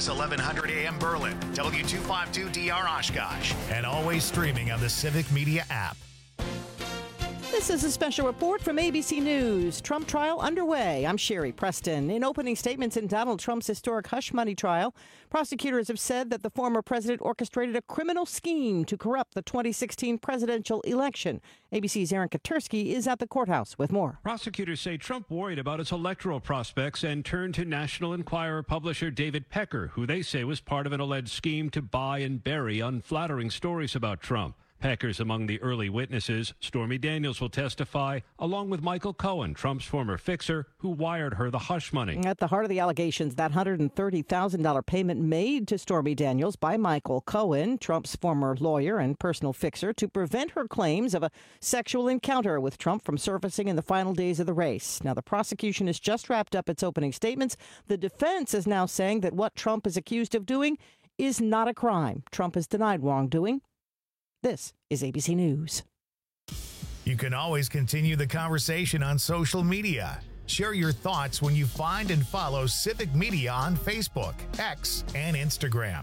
KFOX 1100 AM Berlin, W252DR Oshkosh, and always streaming on the Civic Media app. This is a special report from ABC News. Trump trial underway. I'm Sherry Preston. In opening statements in Donald Trump's historic hush money trial, prosecutors have said that the former president orchestrated a criminal scheme to corrupt the 2016 presidential election. ABC's Aaron Katersky is at the courthouse with more. Prosecutors say Trump worried about his electoral prospects and turned to National Enquirer publisher David Pecker, who they say was part of an alleged scheme to buy and bury unflattering stories about Trump. Pecker's among the early witnesses. Stormy Daniels will testify, along with Michael Cohen, Trump's former fixer, who wired her the hush money. At the heart of the allegations, that $130,000 payment made to Stormy Daniels by Michael Cohen, Trump's former lawyer and personal fixer, to prevent her claims of a sexual encounter with Trump from surfacing in the final days of the race. Now, the prosecution has just wrapped up its opening statements. The defense is now saying that what Trump is accused of doing is not a crime. Trump has denied wrongdoing. This is ABC News. You can always continue the conversation on social media. Share your thoughts when you find and follow Civic Media on Facebook, X, and Instagram.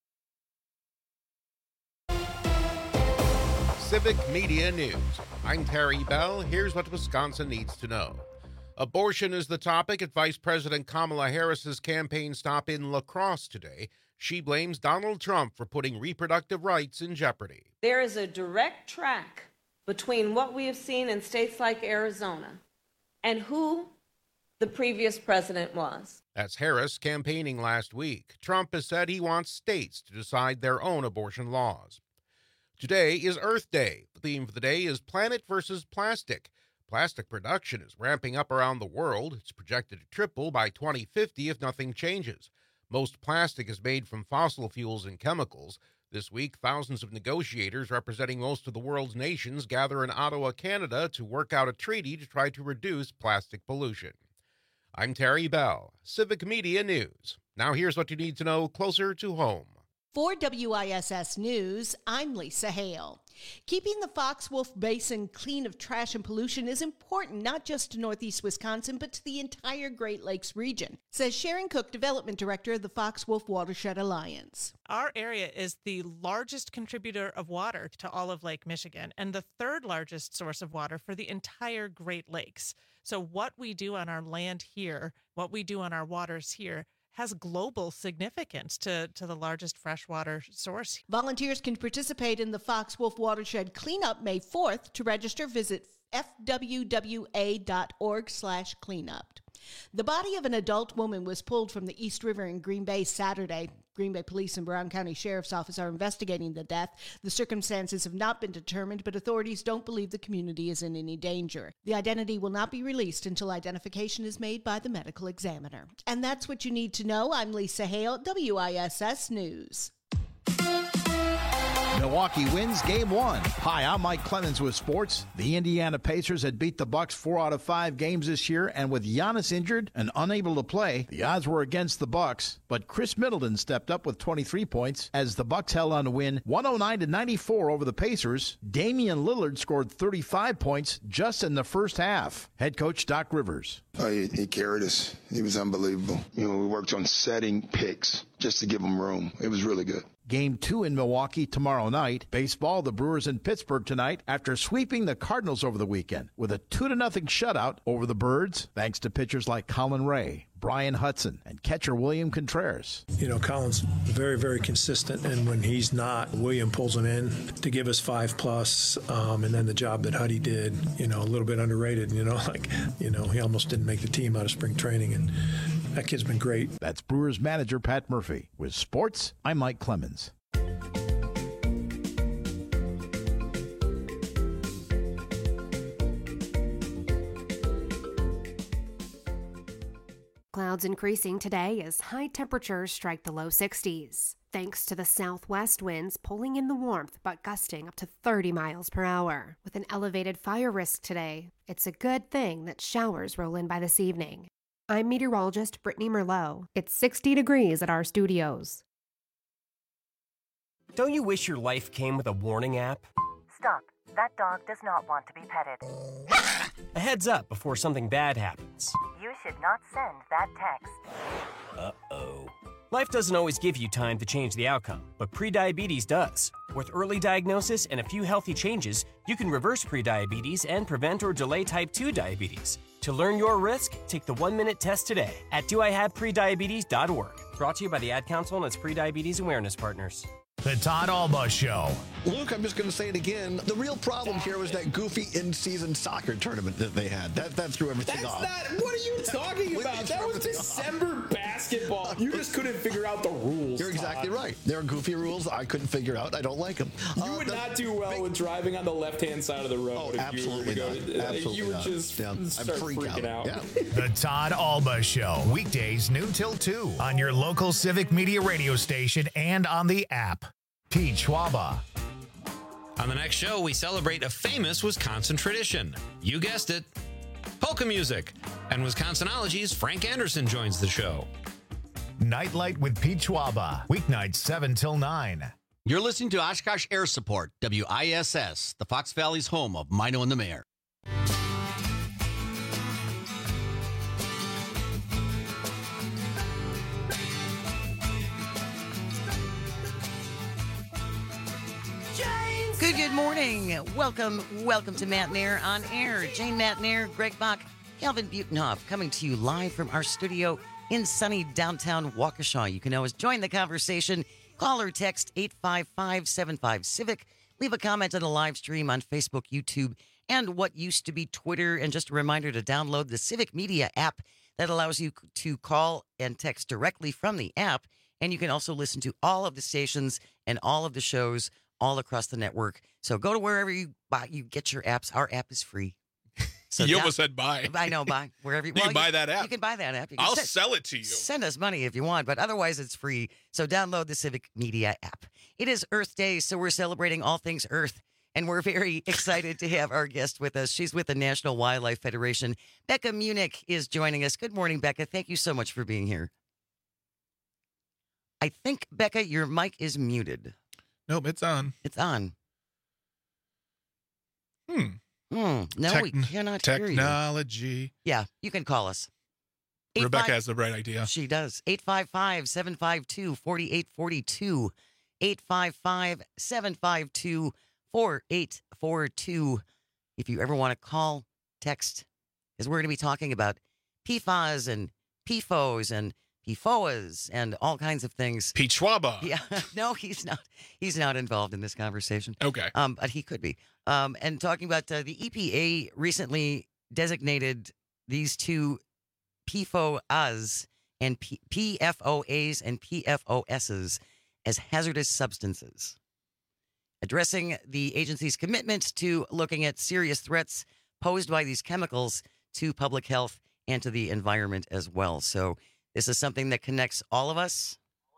Civic Media News. I'm Terry Bell. Here's what Wisconsin needs to know. Abortion is the topic at Vice President Kamala Harris's campaign stop in La Crosse today. She blames Donald Trump for putting reproductive rights in jeopardy. There is a direct track between what we have seen in states like Arizona and who the previous president was. That's Harris campaigning last week. Trump has said he wants states to decide their own abortion laws. Today is Earth Day. The theme for the day is Planet versus Plastic. Plastic production is ramping up around the world. It's projected to triple by 2050 if nothing changes. Most plastic is made from fossil fuels and chemicals. This week, thousands of negotiators representing most of the world's nations gather in Ottawa, Canada, to work out a treaty to try to reduce plastic pollution. I'm Terry Bell, Civic Media News. Now here's what you need to know closer to home. For WISS News, I'm Lisa Hale. Keeping the Fox Wolf Basin clean of trash and pollution is important not just to Northeast Wisconsin, but to the entire Great Lakes region, says Sharon Cook, Development Director of the Fox Wolf Watershed Alliance. Our area is the largest contributor of water to all of Lake Michigan and the third largest source of water for the entire Great Lakes. So what we do on our land here, what we do on our waters here, has global significance to the largest freshwater source. Volunteers can participate in the Fox Wolf Watershed Cleanup May 4th. To register, visit fwwa.org/cleanup. The body of an adult woman was pulled from the East River in Green Bay Saturday. Green Bay Police and Brown County Sheriff's Office are investigating the death. The circumstances have not been determined, but authorities don't believe the community is in any danger. The identity will not be released until identification is made by the medical examiner. And that's what you need to know. I'm Lisa Hale, WISS News. Milwaukee wins Game 1. Hi, I'm Mike Clemens with sports. The Indiana Pacers had beat the Bucks 4 out of 5 games this year, and with Giannis injured and unable to play, the odds were against the Bucks. But Chris Middleton stepped up with 23 points as the Bucks held on to win 109-94 over the Pacers. Damian Lillard scored 35 points just in the first half. Head coach Doc Rivers. He carried us. He was unbelievable. We worked on setting picks just to give him room. It was really good. Game 2 in Milwaukee tomorrow night. Baseball, the Brewers in Pittsburgh tonight after sweeping the Cardinals over the weekend with a 2-0 shutout over the Birds, thanks to pitchers like Colin Ray, Brian Hudson, and catcher William Contreras. Colin's very, very consistent, and when he's not, William pulls him in to give us 5+, and then the job that Huddy did, a little bit underrated, he almost didn't make the team out of spring training, and that kid's been great. That's Brewers manager Pat Murphy. With sports, I'm Mike Clemens. Clouds increasing today as high temperatures strike the low 60s. Thanks to the southwest winds pulling in the warmth but gusting up to 30 miles per hour. With an elevated fire risk today, it's a good thing that showers roll in by this evening. I'm meteorologist Brittany Merlot. It's 60 degrees at our studios. Don't you wish your life came with a warning app? Stop. That dog does not want to be petted. A heads up before something bad happens. You should not send that text. Uh-oh. Life doesn't always give you time to change the outcome, but prediabetes does. With early diagnosis and a few healthy changes, you can reverse prediabetes and prevent or delay type 2 diabetes. To learn your risk, take the 1-minute test today at doihaveprediabetes.org. Brought to you by the Ad Council and its prediabetes awareness partners. The Todd Alba Show. Luke, I'm just going to say it again. The real problem here was that goofy in-season soccer tournament that they had. That threw everything off. What are you talking about? That was December basketball. You just couldn't figure out the rules. You're exactly right. There are goofy rules I couldn't figure out. I don't like them. You would not do well with driving on the left-hand side of the road. Oh, absolutely not. Absolutely you would not. just start freaking out. Yeah. The Todd Alba Show. Weekdays noon till 2 on your local Civic Media radio station and on the app. Pete Schwaba. On the next show, we celebrate a famous Wisconsin tradition. You guessed it, polka music. And Wisconsinology's Frank Anderson joins the show. Nightlight with Pete Schwaba. Weeknights 7 till 9. You're listening to Oshkosh Air Support, WISS, the Fox Valley's home of Mino and the Mayor. Good morning. Welcome to Matt Nair on Air. Jane Matt Nair, Greg Bach, Calvin Butenhoff, coming to you live from our studio in sunny downtown Waukesha. You can always join the conversation. Call or text 855-75-CIVIC. Leave a comment on the live stream on Facebook, YouTube, and what used to be Twitter. And just a reminder to download the Civic Media app that allows you to call and text directly from the app. And you can also listen to all of the stations and all of the shows all across the network. So go to wherever you get your apps. Our app is free. So you almost said buy. I know, buy. Wherever you can buy that app. You can buy that app. I'll sell it to you. Send us money if you want, but otherwise it's free. So download the Civic Media app. It is Earth Day, so we're celebrating all things Earth. And we're very excited to have our guest with us. She's with the National Wildlife Federation. Becca Munich is joining us. Good morning, Becca. Thank you so much for being here. I think, Becca, your mic is muted. Nope, it's on. It's on. No, we cannot hear you. Technology. Yeah, you can call us. Rebecca has the right idea. She does. 855-752-4842. 855-752-4842. If you ever want to call, text, because we're going to be talking about PFAS and PFOs and PFOAs and all kinds of things. Pete Schwaba. Yeah, no, he's not. He's not involved in this conversation. Okay. But he could be. And talking about the EPA recently designated these two PFOAs and PFOAs and PFOSs as hazardous substances, addressing the agency's commitment to looking at serious threats posed by these chemicals to public health and to the environment as well. So this is something that connects all of us.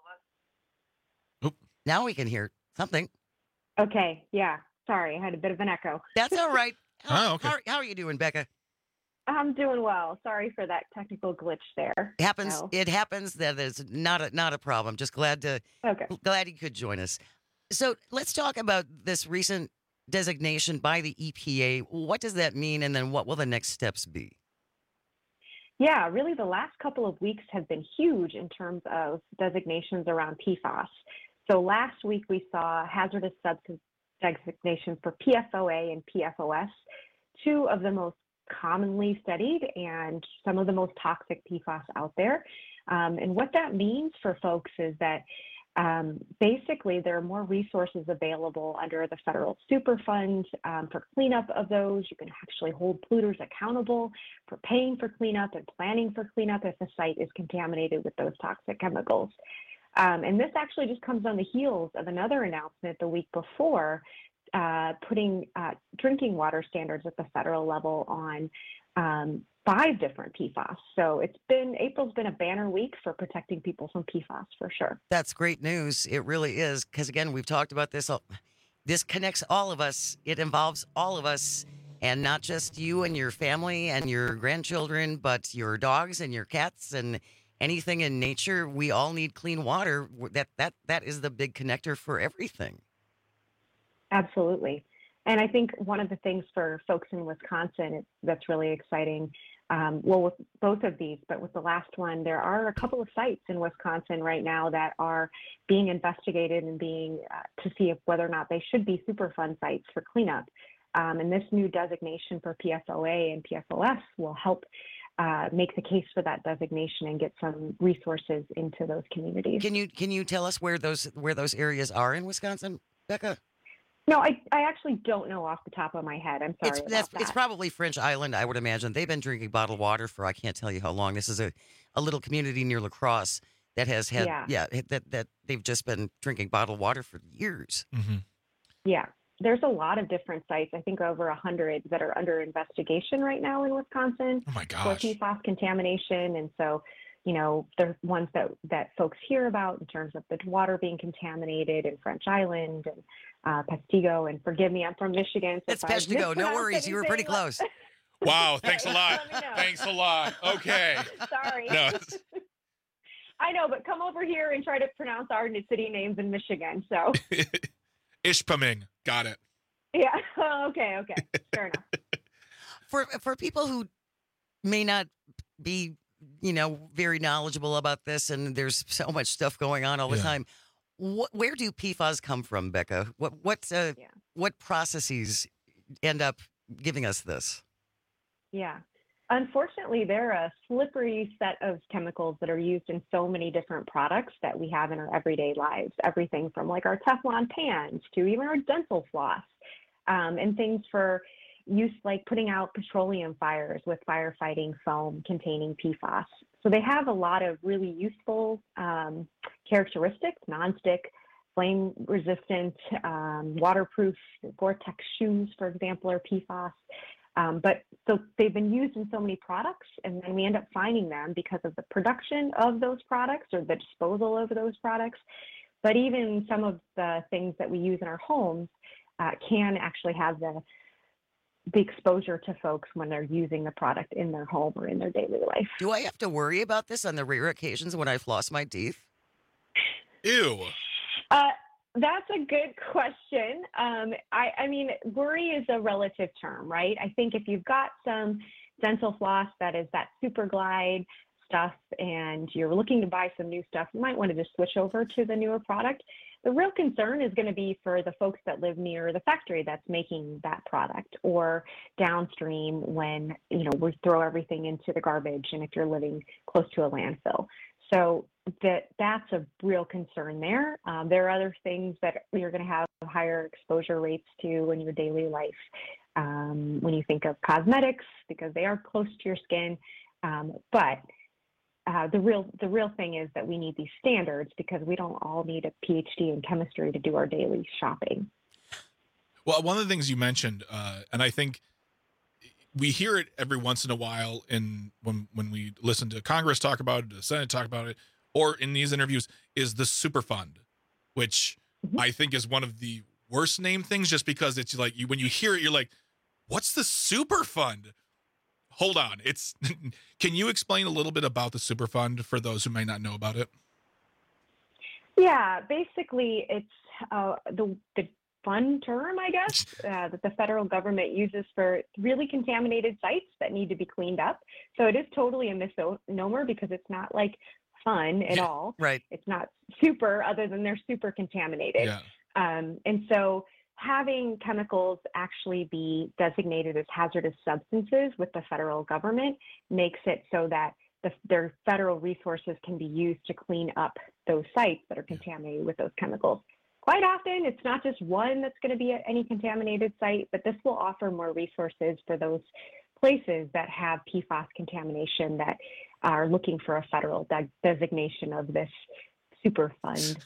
Oop. Now we can hear something. Okay. Yeah. Sorry. I had a bit of an echo. That's all right. Okay. How are you doing, Becca? I'm doing well. Sorry for that technical glitch there. It happens. That is not a problem. Just glad you could join us. So let's talk about this recent designation by the EPA. What does that mean? And then what will the next steps be? Yeah, really the last couple of weeks have been huge in terms of designations around PFAS. So last week we saw hazardous substance designation for PFOA and PFOS, two of the most commonly studied and some of the most toxic PFAS out there. And what that means for folks is that basically there are more resources available under the federal Superfund for cleanup of those. You can actually hold polluters accountable for paying for cleanup and planning for cleanup if a site is contaminated with those toxic chemicals. And this actually just comes on the heels of another announcement the week before putting drinking water standards at the federal level on 5 different PFAS. So April's been a banner week for protecting people from PFAS for sure. That's great news. It really is. Because again, we've talked about this. This connects all of us. It involves all of us, and not just you and your family and your grandchildren, but your dogs and your cats and anything in nature. We all need clean water. That is the big connector for everything. Absolutely. And I think one of the things for folks in Wisconsin that's really exciting Well, with both of these, but with the last one, there are a couple of sites in Wisconsin right now that are being investigated and being to see if whether or not they should be Superfund sites for cleanup. And this new designation for PFOA and PFOS will help make the case for that designation and get some resources into those communities. Can you tell us where those areas are in Wisconsin, Becca? No, I actually don't know off the top of my head. I'm sorry about that. It's probably French Island, I would imagine. They've been drinking bottled water for I can't tell you how long. This is a little community near La Crosse that has had that they've just been drinking bottled water for years. Mm-hmm. Yeah, there's a lot of different sites. I think over 100 that are under investigation right now in Wisconsin for PFAS contamination, and so. There's ones that folks hear about in terms of the water being contaminated in French Island and Peshtigo. And forgive me, I'm from Michigan. So it's Peshtigo. No worries. You were pretty close. Wow. Thanks a lot. Thanks a lot. Okay. Sorry. No. I know, but come over here and try to pronounce our city names in Michigan. So. Ishpeming. Got it. Yeah. Okay. Fair enough. For people who may not be very knowledgeable about this, and there's so much stuff going on all the time. Where do PFAS come from, Becca? What processes end up giving us this? Yeah. Unfortunately, they're a slippery set of chemicals that are used in so many different products that we have in our everyday lives. Everything from like our Teflon pans to even our dental floss, and things for use like putting out petroleum fires with firefighting foam containing PFAS. So they have a lot of really useful characteristics: nonstick, flame resistant, waterproof. Gore-Tex shoes, for example, are PFAS. But so they've been used in so many products, and then we end up finding them because of the production of those products or the disposal of those products. But even some of the things that we use in our homes can actually have the exposure to folks when they're using the product in their home or in their daily life. Do I have to worry about this on the rare occasions when I floss my teeth? Ew. That's a good question. I mean, worry is a relative term, right? I think if you've got some dental floss that is that Super Glide stuff and you're looking to buy some new stuff, you might want to just switch over to the newer product. The real concern is going to be for the folks that live near the factory that's making that product, or downstream when, we throw everything into the garbage, and if you're living close to a landfill. So that's a real concern there. There are other things that you're going to have higher exposure rates to in your daily life. When you think of cosmetics, because they are close to your skin, but the real thing is that we need these standards because we don't all need a PhD in chemistry to do our daily shopping. Well, one of the things you mentioned, and I think we hear it every once in a while when we listen to Congress talk about it, the Senate talk about it, or in these interviews, is the Superfund, which I think is one of the worst named things, just because it's like when you hear it, you're like, what's the Superfund? Hold on. Can you explain a little bit about the Superfund for those who may not know about it? Yeah, basically it's the fun term, I guess, that the federal government uses for really contaminated sites that need to be cleaned up. So it is totally a misnomer because it's not like fun at all. Right. It's not super, other than they're super contaminated. Yeah. And so having chemicals actually be designated as hazardous substances with the federal government makes it so that their federal resources can be used to clean up those sites that are contaminated with those chemicals. Quite often, it's not just one that's going to be at any contaminated site, but this will offer more resources for those places that have PFAS contamination that are looking for a federal designation of this Superfund.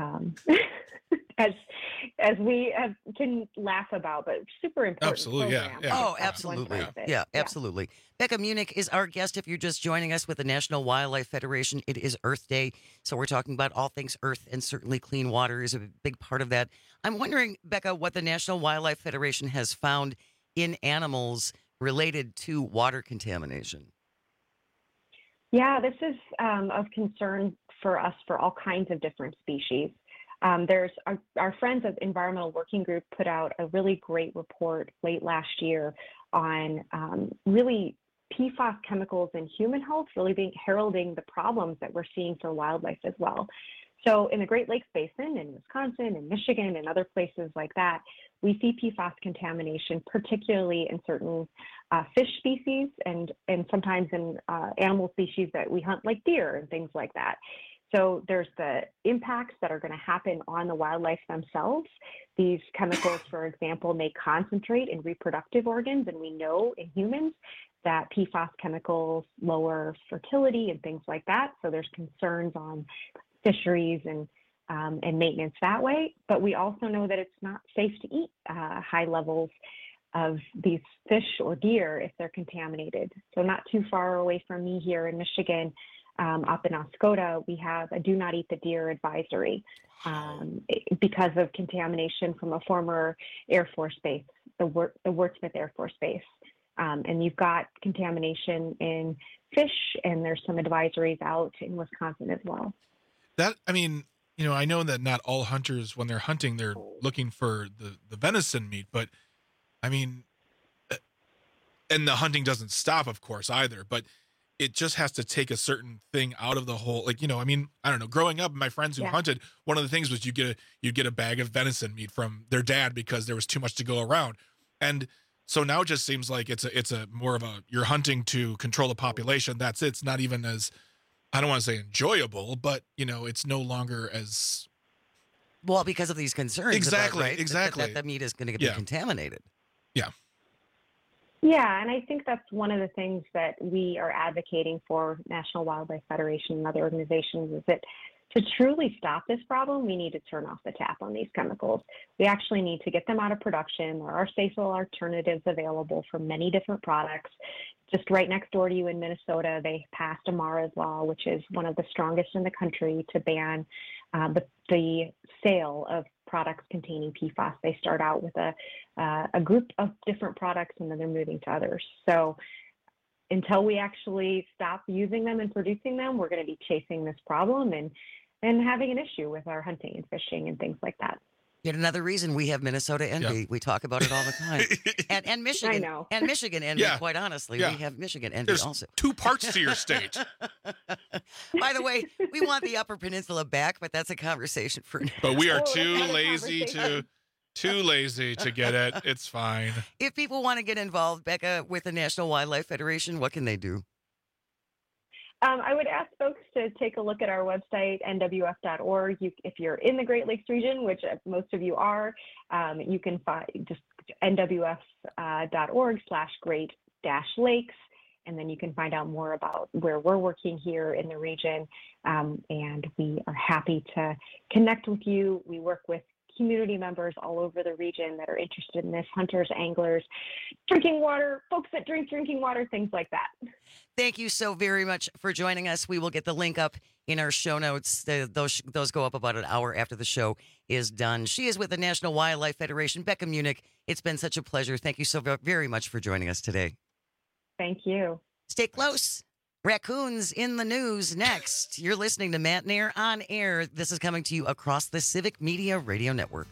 As we can laugh about, but super important. Absolutely, yeah. Oh, absolutely. Yeah, absolutely. Becca Munich is our guest. If you're just joining us with the National Wildlife Federation, it is Earth Day. So we're talking about all things earth, and certainly clean water is a big part of that. I'm wondering, Becca, what the National Wildlife Federation has found in animals related to water contamination. Yeah, this is of concern for us for all kinds of different species. There's our friends at Environmental Working Group put out a really great report late last year on really PFAS chemicals in human health really being heralding the problems that we're seeing for wildlife as well. So in the Great Lakes Basin, in Wisconsin and Michigan and other places like that, we see PFAS contamination, particularly in certain fish species and sometimes in animal species that we hunt, like deer and things like that. So there's the impacts that are going to happen on the wildlife themselves. These chemicals, for example, may concentrate in reproductive organs, and we know in humans that PFAS chemicals lower fertility and things like that. So there's concerns on fisheries and maintenance that way. But we also know that it's not safe to eat high levels of these fish or deer if they're contaminated. So not too far away from me here in Michigan, up in Oscoda, we have a do not eat the deer advisory because of contamination from a former Air Force base, the Wurtsmith Air Force Base. And you've got contamination in fish, and there's some advisories out in Wisconsin as well. I know that not all hunters, when they're hunting, they're looking for the venison meat, but and the hunting doesn't stop, of course, either, but it just has to take a certain thing out of the whole, I don't know, growing up, my friends who hunted, one of the things was you get a bag of venison meat from their dad because there was too much to go around. And so now it just seems like it's a more of a, you're hunting to control the population. That's it. It's not even as, I don't want to say enjoyable, but it's no longer as well because of these concerns. Exactly. That the meat is going to be contaminated. Yeah. Yeah, and I think that's one of the things that we are advocating for National Wildlife Federation and other organizations is that to truly stop this problem, we need to turn off the tap on these chemicals. We actually need to get them out of production. There are safer alternatives available for many different products. Just right next door to you in Minnesota, they passed Amara's Law, which is one of the strongest in the country to ban the sale of products containing PFAS. They start out with a group of different products, and then they're moving to others. So until we actually stop using them and producing them, we're going to be chasing this problem and having an issue with our hunting and fishing and things like that. Yet another reason we have Minnesota envy. Yeah. We talk about it all the time. And Michigan. I know. And Michigan envy, quite honestly. Yeah. We have Michigan envy also. Two parts to your state. By the way, we want the Upper Peninsula back, but that's a conversation for now. But we are too lazy to get it. It's fine. If people want to get involved, Becca, with the National Wildlife Federation, what can they do? I would ask folks to take a look at our website, nwf.org. If you're in the Great Lakes region, which most of you are, you can find just nwf.org/great-lakes, and then you can find out more about where we're working here in the region. And we are happy to connect with you. We work with community members all over the region that are interested in this, hunters, anglers, drinking water, folks that drink drinking water, things like that. Thank you so very much for joining us. We will get the link up in our show notes. Those go up about an hour after the show is done. She is with the National Wildlife Federation, Becca Munich. It's been such a pleasure. Thank you so very much for joining us today. Thank you. Stay close. Raccoons in the news next. You're listening to Matt Nair on Air. This is coming to you across the Civic Media Radio Network.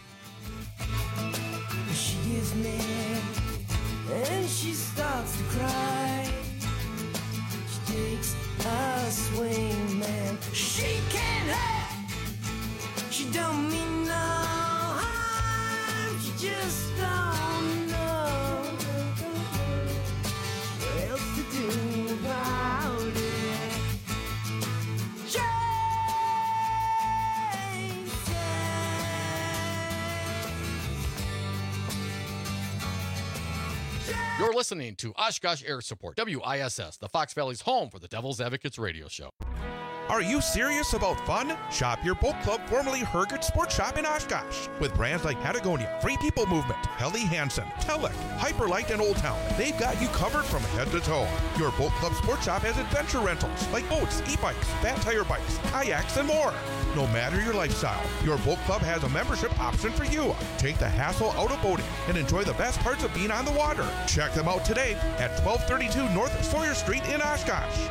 She is mad and she starts to cry. She takes a swing, man. She can't have. She don't mean no harm. She just don't know what else to do. You're listening to Oshkosh Air Support, WISS, the Fox Valley's home for the Devil's Advocates radio show. Are you serious about fun? Shop your boat club, formerly Hergert Sports Shop in Oshkosh. With brands like Patagonia, Free People Movement, Helly Hansen, Telek, Hyperlight, and Old Town, they've got you covered from head to toe. Your boat club sports shop has adventure rentals like boats, e-bikes, fat tire bikes, kayaks, and more. No matter your lifestyle, your boat club has a membership option for you. Take the hassle out of boating and enjoy the best parts of being on the water. Check them out today at 1232 North Sawyer Street in Oshkosh.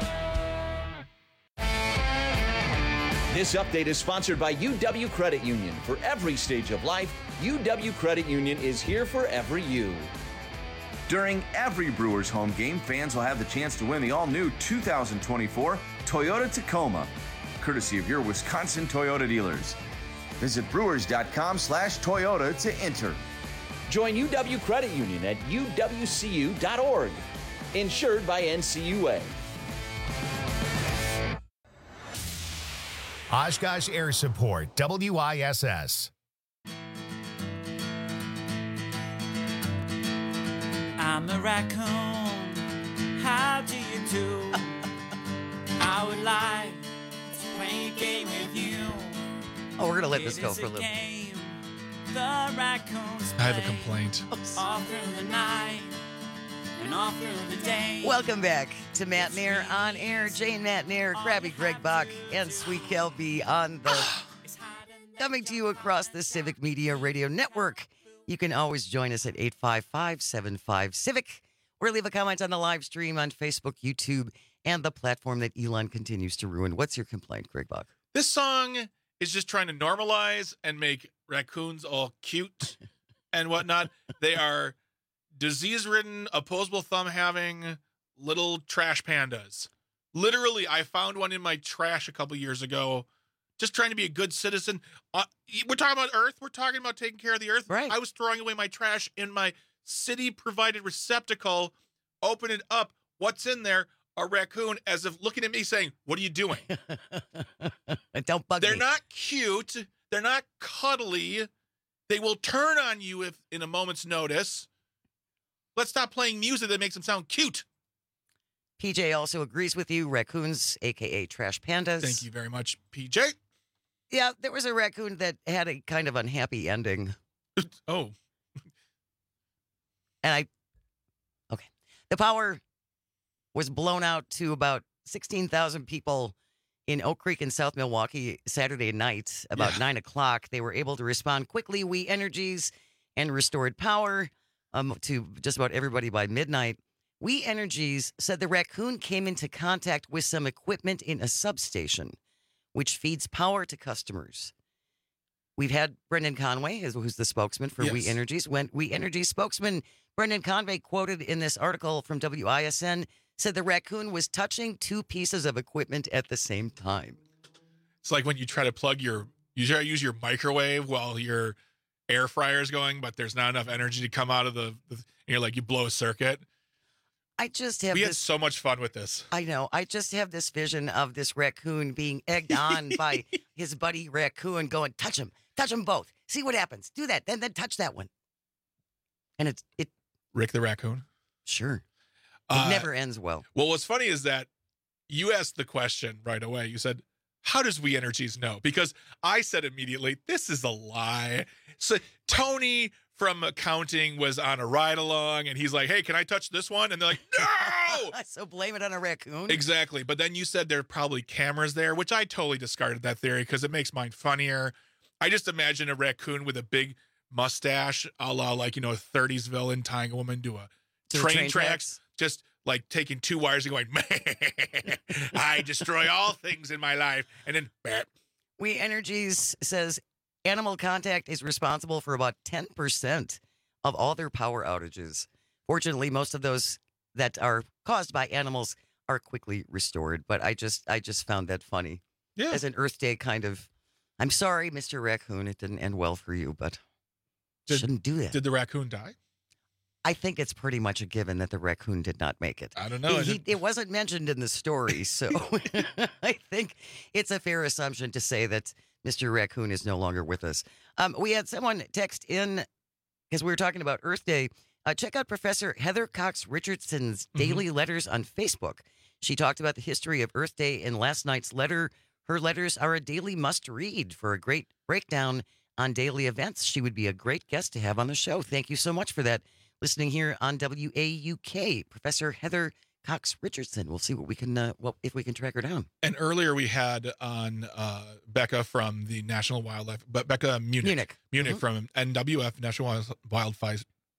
This update is sponsored by UW Credit Union. For every stage of life, UW Credit Union is here for every you. During every Brewers home game, fans will have the chance to win the all-new 2024 Toyota Tacoma, courtesy of your Wisconsin Toyota dealers. Visit brewers.com/Toyota to enter. Join UW Credit Union at uwcu.org. Insured by NCUA. Oshkosh Air Support, WISS. I'm a raccoon. How do you do? I would like to play a game with you. Oh, we're going to let this go for a little bit. The raccoons I have a complaint. all through the night and all through the day. Welcome back to Matt Nair on air. Jane Matt Nair, Krabby Greg Bach, and Sweet Kelby on the coming to you across the Civic Media Radio Network. You can always join us at 855-75-CIVIC or leave a comment on the live stream on Facebook, YouTube, and the platform that Elon continues to ruin. What's your complaint, Greg Bach? This song is just trying to normalize and make raccoons all cute and whatnot. They are disease-ridden, opposable thumb-having little trash pandas. Literally, I found one in my trash a couple years ago, just trying to be a good citizen. We're talking about Earth. We're talking about taking care of the Earth. Right. I was throwing away my trash in my city-provided receptacle. Open it up. What's in there? A raccoon, as if looking at me saying, "What are you doing?" Don't bug me. They're not cute. They're not cuddly. They will turn on you if in a moment's notice. Let's stop playing music that makes them sound cute. PJ also agrees with you. Raccoons, a.k.a. trash pandas. Thank you very much, PJ. Yeah, there was a raccoon that had a kind of unhappy ending. Oh. And the power was blown out to about 16,000 people in Oak Creek in South Milwaukee Saturday night, about 9 o'clock. They were able to respond quickly. We Energies and restored power to just about everybody by midnight. We Energies said the raccoon came into contact with some equipment in a substation, which feeds power to customers. We've had Brendan Conway, who's the spokesman for We Energies. When We Energies spokesman Brendan Conway, quoted in this article from WISN, said the raccoon was touching two pieces of equipment at the same time. It's like when you try to you try to use your microwave while your air fryer is going, but there's not enough energy to come out of and you're like, you blow a circuit. We had so much fun with this. I know. I just have this vision of this raccoon being egged on by his buddy raccoon going, touch them both. See what happens. Do that. Then touch that one. And it. Rick the raccoon? Sure. It never ends well. Well, what's funny is that you asked the question right away. You said, how does We Energies know? Because I said immediately, this is a lie. So Tony from accounting was on a ride along and he's like, hey, can I touch this one? And they're like, no! So blame it on a raccoon? Exactly. But then you said there are probably cameras there, which I totally discarded that theory because it makes mine funnier. I just imagine a raccoon with a big mustache, a la like, a 30s villain tying a woman to a train tracks. Just like taking two wires and going, I destroy all things in my life. And then, bap. We Energies says animal contact is responsible for about 10% of all their power outages. Fortunately, most of those that are caused by animals are quickly restored. But I just found that funny. Yeah. As an Earth Day kind of, I'm sorry, Mr. Raccoon, it didn't end well for you, but shouldn't do that. Did the raccoon die? I think it's pretty much a given that the raccoon did not make it. I don't know. It wasn't mentioned in the story, so I think it's a fair assumption to say that Mr. Raccoon is no longer with us. We had someone text in, because we were talking about Earth Day. Check out Professor Heather Cox Richardson's daily letters on Facebook. She talked about the history of Earth Day in last night's letter. Her letters are a daily must-read for a great breakdown on daily events. She would be a great guest to have on the show. Thank you so much for that. Listening here on WAUK, Professor Heather Cox Richardson. We'll see what we can, if we can track her down. And earlier we had on Becca from the National Wildlife, but Becca Munich from NWF, National Wildlife.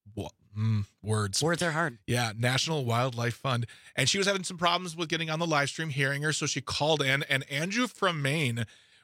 Words are hard. Yeah, National Wildlife Fund, and she was having some problems with getting on the live stream, hearing her, so she called in. And Andrew from Maine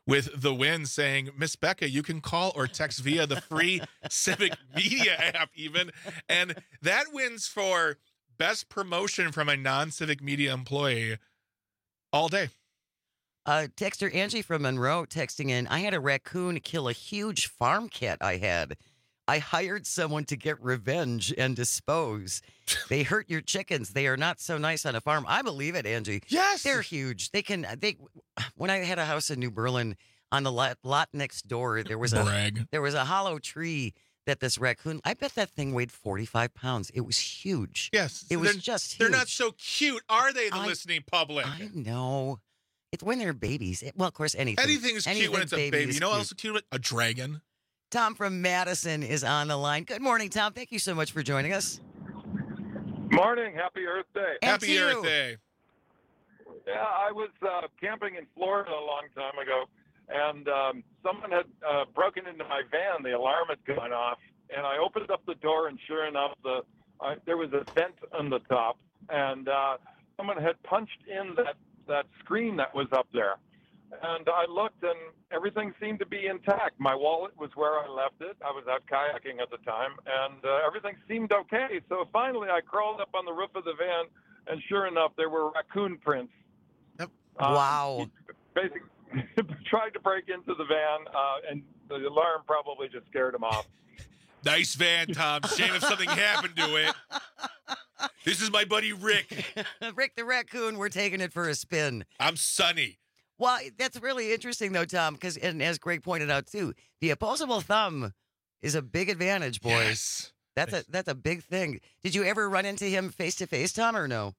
with the win, saying, Miss Becca, you can call or text via the free Civic Media app even. And that wins for best promotion from a non-Civic Media employee all day. Texter Angie from Monroe texting in, I had a raccoon kill a huge farm cat I had. I hired someone to get revenge and dispose. They hurt your chickens. They are not so nice on a farm. I believe it, Angie. Yes. They're huge. When I had a house in New Berlin, on the lot next door, there was a hollow tree that this raccoon, I bet that thing weighed 45 pounds. It was huge. Yes. It was just huge. They're not so cute, are they, the listening public? I know. It's when they're babies. Well, of course, anything's cute when it's a baby. You know what else is cute? A dragon. Tom from Madison is on the line. Good morning, Tom. Thank you so much for joining us. Morning. Happy Earth Day. Happy Earth Day. Yeah, I was camping in Florida a long time ago, and someone had broken into my van. The alarm had gone off, and I opened up the door, and sure enough, there was a vent on the top, and someone had punched in that screen that was up there. And I looked, and everything seemed to be intact. My wallet was where I left it. I was out kayaking at the time, and everything seemed okay. So finally, I crawled up on the roof of the van, and sure enough, there were raccoon prints. Yep. Wow. Basically, tried to break into the van, and the alarm probably just scared him off. Nice van, Tom. Shame if something happened to it. This is my buddy Rick. Rick the raccoon, we're taking it for a spin. I'm Sonny. Well, that's really interesting, though, Tom, because, and as Greg pointed out, too, the opposable thumb is a big advantage, boys. Yes. That's a big thing. Did you ever run into him face-to-face, Tom, or no?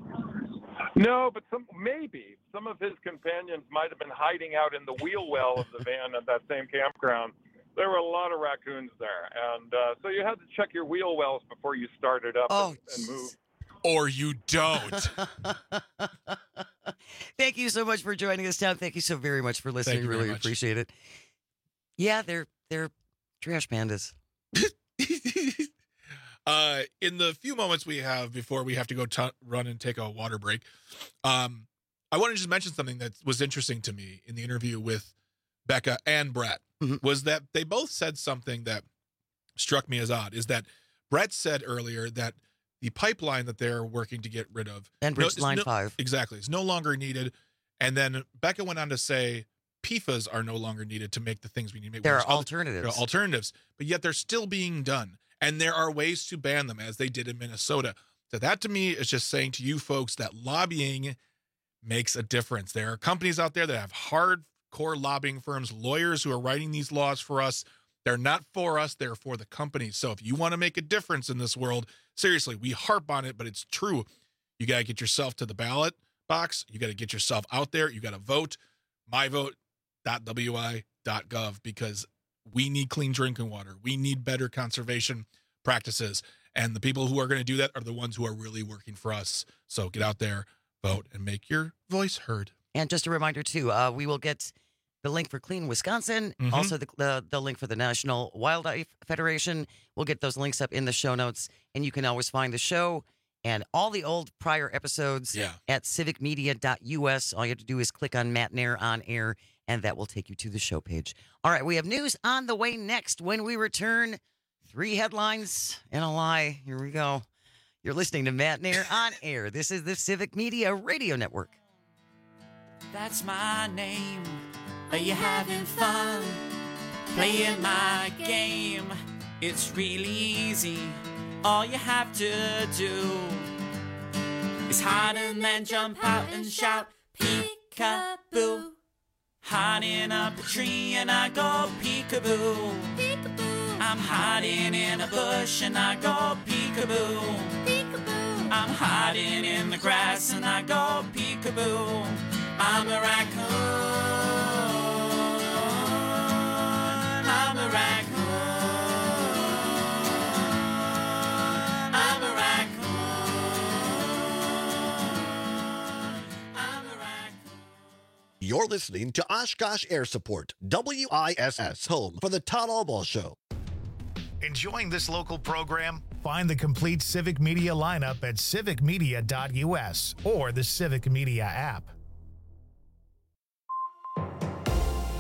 No, but maybe some of his companions might have been hiding out in the wheel well of the van at that same campground. There were a lot of raccoons there, and so you had to check your wheel wells before you started up and move. Or you don't. Thank you so much for joining us, Tom. Thank you so very much for listening. Really appreciate it. Yeah, they're trash pandas. In the few moments we have before we have to go run and take a water break, I want to just mention something that was interesting to me in the interview with Becca and Brett. Was that they both said something that struck me as odd, is that Brett said earlier that the pipeline that they're working to get rid of, Enbridge Line 5. Exactly, is no longer needed. And then Becca went on to say PFAS are no longer needed to make the things we need to make. There are alternatives. There are alternatives, but yet they're still being done. And there are ways to ban them, as they did in Minnesota. So that, to me, is just saying to you folks that lobbying makes a difference. There are companies out there that have hardcore lobbying firms, lawyers who are writing these laws for us. They're not for us. They're for the companies. So if you want to make a difference in this world, seriously, we harp on it, but it's true. You got to get yourself to the ballot box. You got to get yourself out there. You got to vote. myvote.wi.gov, because we need clean drinking water. We need better conservation practices. And the people who are going to do that are the ones who are really working for us. So get out there, vote, and make your voice heard. And just a reminder, too, we will get the link for Clean Wisconsin, also the link for the National Wildlife Federation. We'll get those links up in the show notes. And you can always find the show and all the old prior episodes at civicmedia.us. All you have to do is click on Matt Nair on air, and that will take you to the show page. All right, we have news on the way next. When we return, 3 headlines and a lie. Here we go. You're listening to Matt Nair on air. This is the Civic Media Radio Network. That's my name. Are you having fun playing my game? It's really easy. All you have to do is hide and then jump out and shout peekaboo. Hiding up a tree and I go peekaboo. Peekaboo. I'm hiding in a bush and I go peekaboo. Peekaboo. I'm hiding in the grass and I go peekaboo. I'm a raccoon. I'm a raccoon. I'm a raccoon. I'm a raccoon. You're listening to Oshkosh Air Support, WISS, home for the Todd Albaugh Show. Enjoying this local program? Find the complete Civic Media lineup at civicmedia.us or the Civic Media app.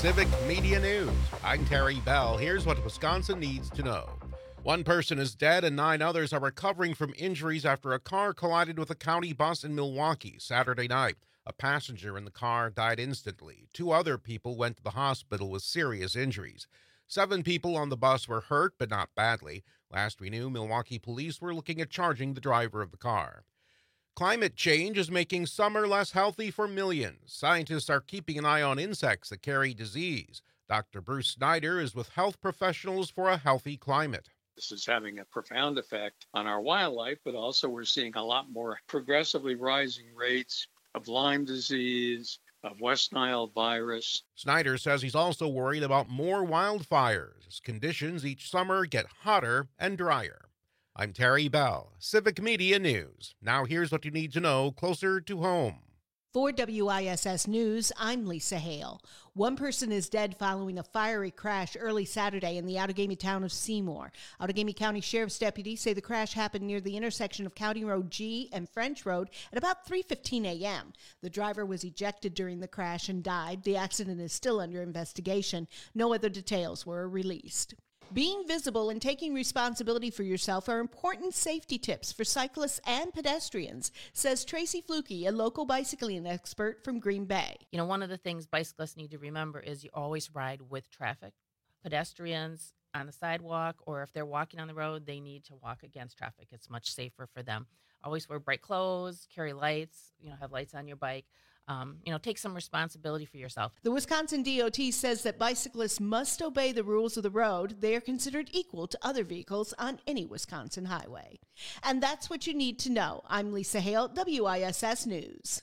Civic Media News. I'm Terry Bell. Here's what Wisconsin needs to know. One person is dead and 9 others are recovering from injuries after a car collided with a county bus in Milwaukee Saturday night. A passenger in the car died instantly. 2 other people went to the hospital with serious injuries. 7 people on the bus were hurt, but not badly. Last we knew, Milwaukee police were looking at charging the driver of the car. Climate change is making summer less healthy for millions. Scientists are keeping an eye on insects that carry disease. Dr. Bruce Snyder is with health professionals for a healthy climate. This is having a profound effect on our wildlife, but also we're seeing a lot more progressively rising rates of Lyme disease, of West Nile virus. Snyder says he's also worried about more wildfires as conditions each summer get hotter and drier. I'm Terry Bell, Civic Media News. Now here's what you need to know closer to home. For WISS News, I'm Lisa Hale. One person is dead following a fiery crash early Saturday in the Outagamie town of Seymour. Outagamie County Sheriff's deputies say the crash happened near the intersection of County Road G and French Road at about 3:15 a.m. The driver was ejected during the crash and died. The accident is still under investigation. No other details were released. Being visible and taking responsibility for yourself are important safety tips for cyclists and pedestrians, says Tracy Fluke, a local bicycling expert from Green Bay. You know, one of the things bicyclists need to remember is you always ride with traffic. Pedestrians on the sidewalk, or if they're walking on the road, they need to walk against traffic. It's much safer for them. Always wear bright clothes, carry lights, have lights on your bike. Take some responsibility for yourself. The Wisconsin DOT says that bicyclists must obey the rules of the road. They are considered equal to other vehicles on any Wisconsin highway. And that's what you need to know. I'm Lisa Hale, WISS News.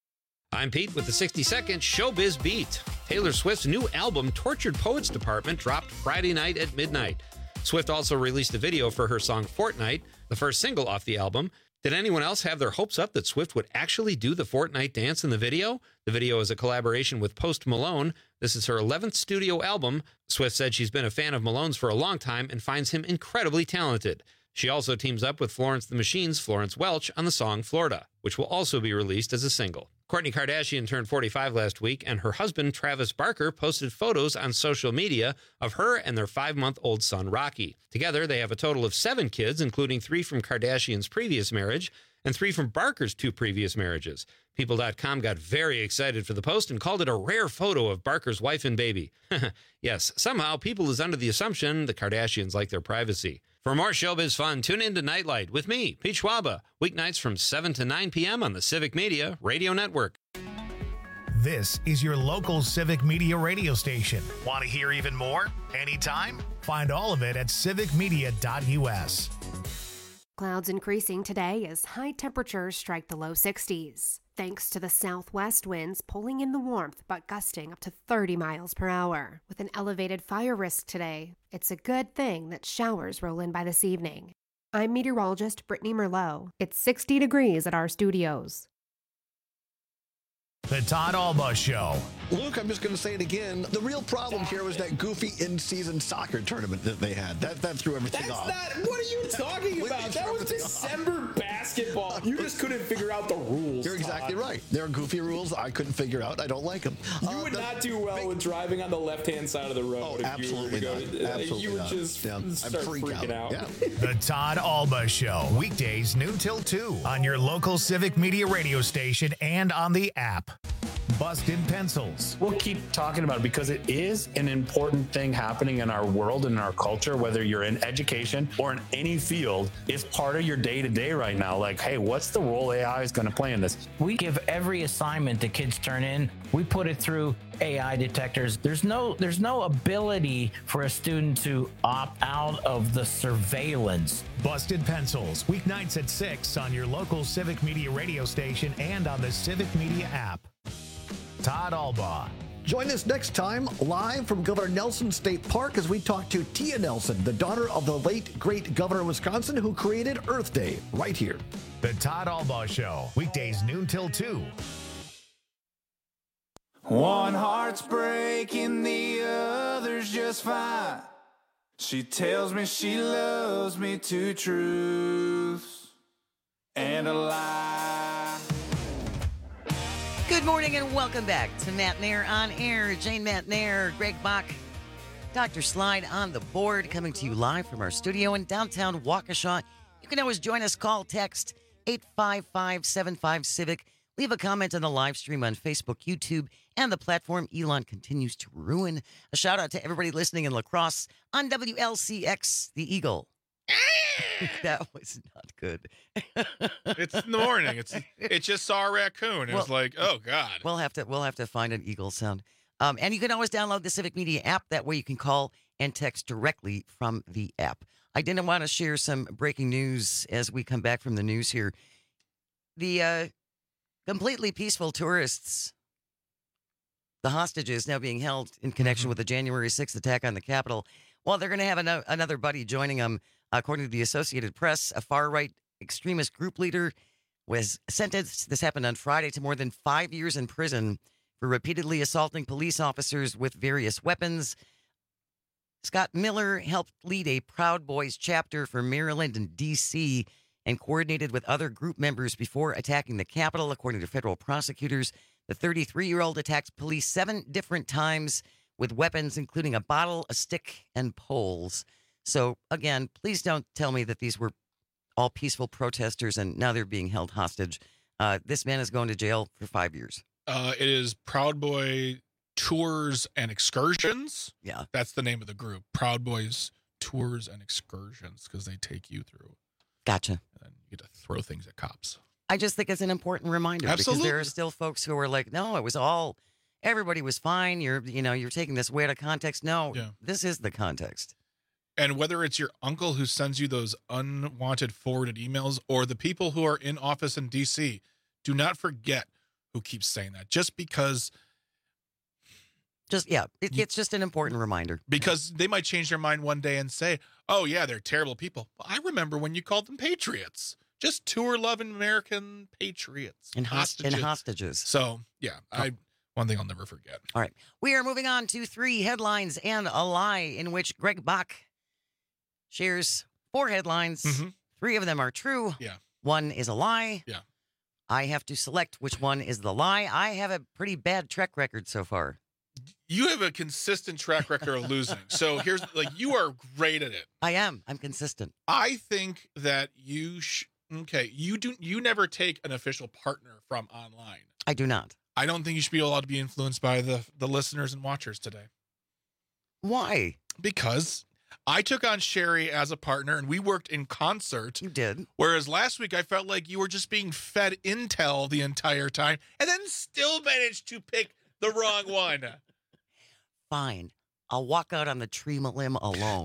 I'm Pete with the 60-second Showbiz Beat. Taylor Swift's new album, Tortured Poets Department, dropped Friday night at midnight. Swift also released a video for her song Fortnite, the first single off the album. Did anyone else have their hopes up that Swift would actually do the Fortnite dance in the video? The video is a collaboration with Post Malone. This is her 11th studio album. Swift said she's been a fan of Malone's for a long time and finds him incredibly talented. She also teams up with Florence the Machine's Florence Welch on the song Florida, which will also be released as a single. Kourtney Kardashian turned 45 last week, and her husband, Travis Barker, posted photos on social media of her and their 5-month-old son, Rocky. Together, they have a total of 7 kids, including 3 from Kardashian's previous marriage and 3 from Barker's 2 previous marriages. People.com got very excited for the post and called it a rare photo of Barker's wife and baby. Yes, somehow People is under the assumption the Kardashians like their privacy. For more showbiz fun, tune in to Nightlight with me, Pete Schwaba, weeknights from 7 to 9 p.m. on the Civic Media Radio Network. This is your local Civic Media radio station. Want to hear even more? Anytime? Find all of it at civicmedia.us. Clouds increasing today as high temperatures strike the low 60s. Thanks to the southwest winds pulling in the warmth but gusting up to 30 miles per hour. With an elevated fire risk today, it's a good thing that showers roll in by this evening. I'm meteorologist Brittany Merlot. It's 60 degrees at our studios. The Todd Alba Show. Luke, I'm just going to say it again. The real problem here was that goofy in-season soccer tournament that they had. That threw everything off. What are you talking about? That was December basketball. You just couldn't figure out the rules. You're exactly right. There are goofy rules I couldn't figure out. I don't like them. You would not do well with driving on the left-hand side of the road. Oh, absolutely not. Absolutely you would not. just start freaking out. Yeah. The Todd Alba Show. Weekdays noon till 2 on your local Civic Media radio station and on the app. Busted Pencils. We'll keep talking about it because it is an important thing happening in our world and in our culture, whether you're in education or in any field. It's part of your day-to-day right now. Like, hey, what's the role AI is going to play in this? We give every assignment the kids turn in, we put it through AI detectors. There's no ability for a student to opt out of the surveillance. Busted Pencils, weeknights at 6 on your local Civic Media radio station and on the Civic Media app. Todd Alba. Join us next time live from Governor Nelson State Park as we talk to Tia Nelson, the daughter of the late great governor of Wisconsin who created Earth Day, right here. The Todd Alba Show, weekdays noon till 2. One heart's breaking, the other's just fine. She tells me she loves me, 2 truths and a lie. Good morning and welcome back to Matt Nair on Air. Jane Matt Nair, Greg Bach, Dr. Slide on the board, coming to you live from our studio in downtown Waukesha. You can always join us, call, text 855-75-CIVIC. Leave a comment on the live stream on Facebook, YouTube, and the platform Elon continues to ruin. A shout out to everybody listening in La Crosse on WLCX, The Eagle. That was not good. It's in the morning. It just saw a raccoon. It was like, oh God. We'll have to find an eagle sound. And you can always download the Civic Media app. That way you can call and text directly from the app. I didn't want to share some breaking news as we come back from the news here. The completely peaceful tourists, the hostages now being held in connection with the January 6th attack on the Capitol. Well, they're going to have another buddy joining them. According to the Associated Press, a far-right extremist group leader was sentenced, this happened on Friday, to more than 5 years in prison for repeatedly assaulting police officers with various weapons. Scott Miller helped lead a Proud Boys chapter for Maryland and D.C. and coordinated with other group members before attacking the Capitol. According to federal prosecutors, the 33-year-old attacked police 7 different times with weapons, including a bottle, a stick, and poles. So, again, please don't tell me that these were all peaceful protesters and now they're being held hostage. This man is going to jail for 5 years. It is Proud Boy Tours and Excursions. Yeah. That's the name of the group. Proud Boys Tours and Excursions, because they take you through. Gotcha. And you get to throw things at cops. I just think it's an important reminder. Absolutely. Because there are still folks who are like, no, it was all, everybody was fine. You're taking this way out of context. No, This is the context. And whether it's your uncle who sends you those unwanted forwarded emails or the people who are in office in D.C., do not forget who keeps saying that. Just because... It's just an important reminder. Because they might change their mind one day and say, oh, yeah, they're terrible people. Well, I remember when you called them patriots. Just tour-loving American patriots. And hostages. So, one thing I'll never forget. All right. We are moving on to 3 headlines and a lie, in which Greg Bach shares 4 headlines. Mm-hmm. 3 of them are true. Yeah. 1 is a lie. Yeah. I have to select which one is the lie. I have a pretty bad track record so far. You have a consistent track record of losing. So here's, you are great at it. I am. I'm consistent. I think that you never take an official partner from online. I do not. I don't think you should be allowed to be influenced by the listeners and watchers today. Why? Because I took on Sherry as a partner and we worked in concert. You did. Whereas last week I felt like you were just being fed intel the entire time and then still managed to pick the wrong one. Fine. I'll walk out on the tree limb alone.